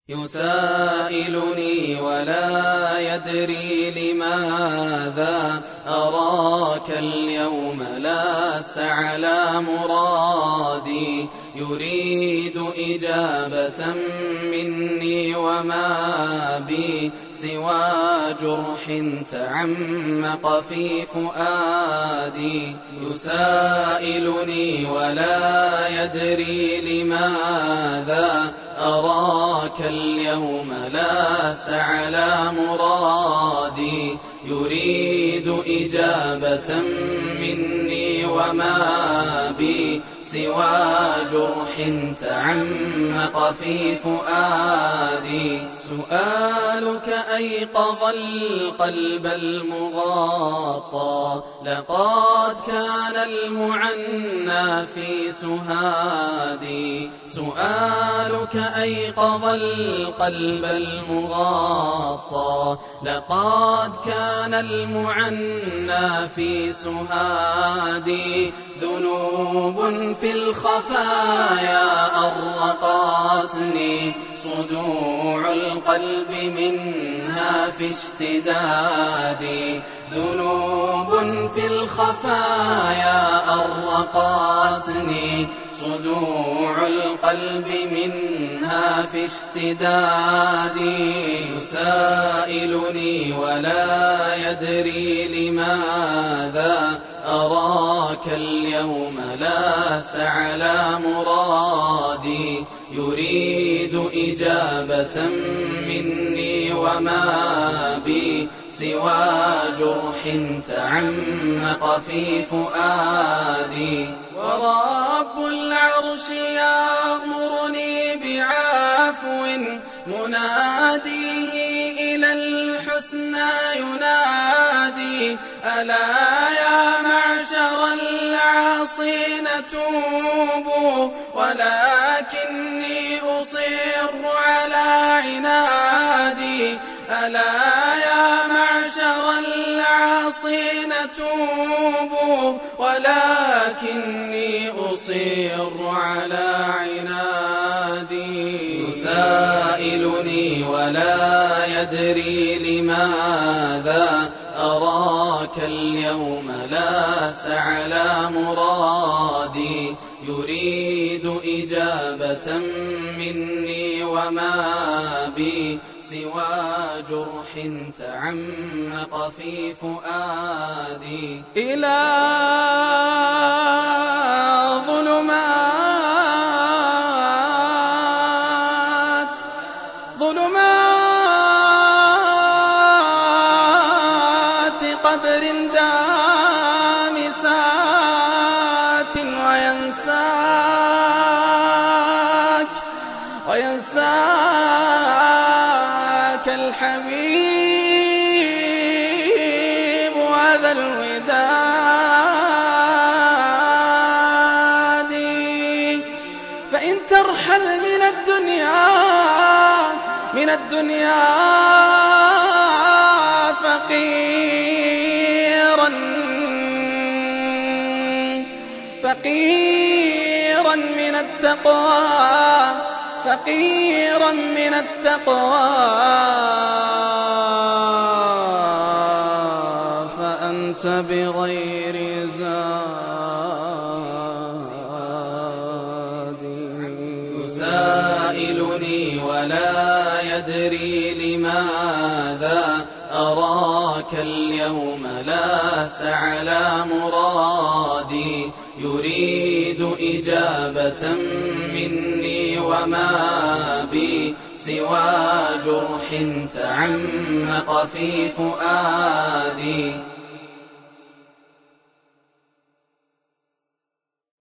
يسائلني ولا يدري لماذا أراك اليوم لست على مرادي. يريد إجابة مني وما بي سوى جرح تعمق في فؤادي. يسائلني ولا يدري لماذا أراك اليوم لست على مرادي. يريد إجابة مني وما بي سوى جرح تعمق في فؤادي. سؤالك أيقظ القلب المغاطى، لقد كان المعنى في سهادي. سؤالك أيقظ القلب المغاطى، لقد كان المعنى في سهادي. ذنوب في الخفايا أرقتني، صدوع القلب منها في اشتدادي. ذنوب في الخفايا أرقتني، صدوع القلب منها في اشتدادي. يسائلني ولا يدري لماذا أراك اليوم لست على مرادي. يريد إجابة مني وما بي سوى جرح تعمق في فؤادي. ورب العرش يأمرني بعفو، مناديه إلى الحسنى ينادي. ألا يا معشر العاصين توبوا، ولكني أصر على عنادي. ألا يا معشر العاصين توبوا، ولكني أصر على عنادي. يسائلني ولا يدري لماذا أراك اليوم لست على مرادي. يريد إجابة مني وما بي سوى جرح تعمق في فؤادي. إلى ظلمات قبر دامسات، وينساك الحبيب وذا الوداد. فإن ترحل من الدنيا فقيرا من التقوى، فأنت بغير زادي. يسائلني ولا يدري لماذا أراك اليوم لست على مرادي. يريد إجابة مني وما بي سوى جرح تعمق في فؤادي.